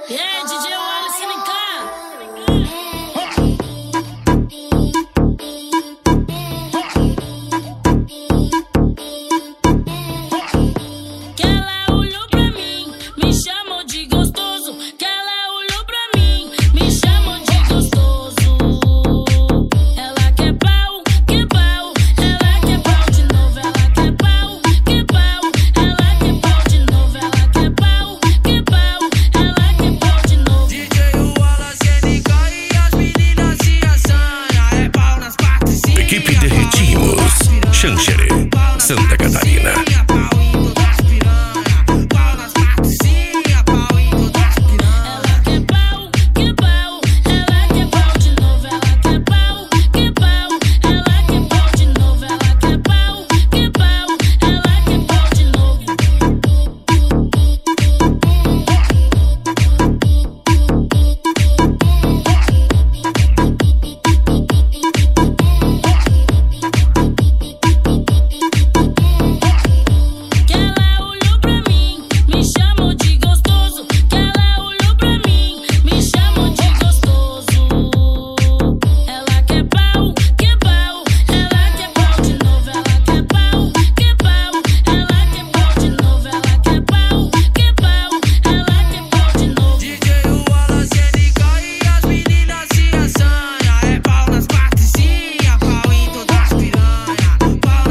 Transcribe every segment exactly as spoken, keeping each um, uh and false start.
E aí, D J Wallace, vem cá. Que ela olhou pra mim, me chamou de gostoso. Que ela olhou pra mim, me chamou de gostoso. Ela quer pau, que pau. Ela quer pau de novo, ela quer pau, que pau. Ela quer pau de novo, ela quer pau, que pau. Ela quer pau de novo. D J Wallace, N K e as meninas se assanham. É pau nas partes, sim. Equipe de Ritmos, Xanxerê, Santa Catarina.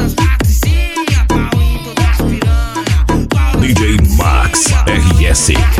D J Max R S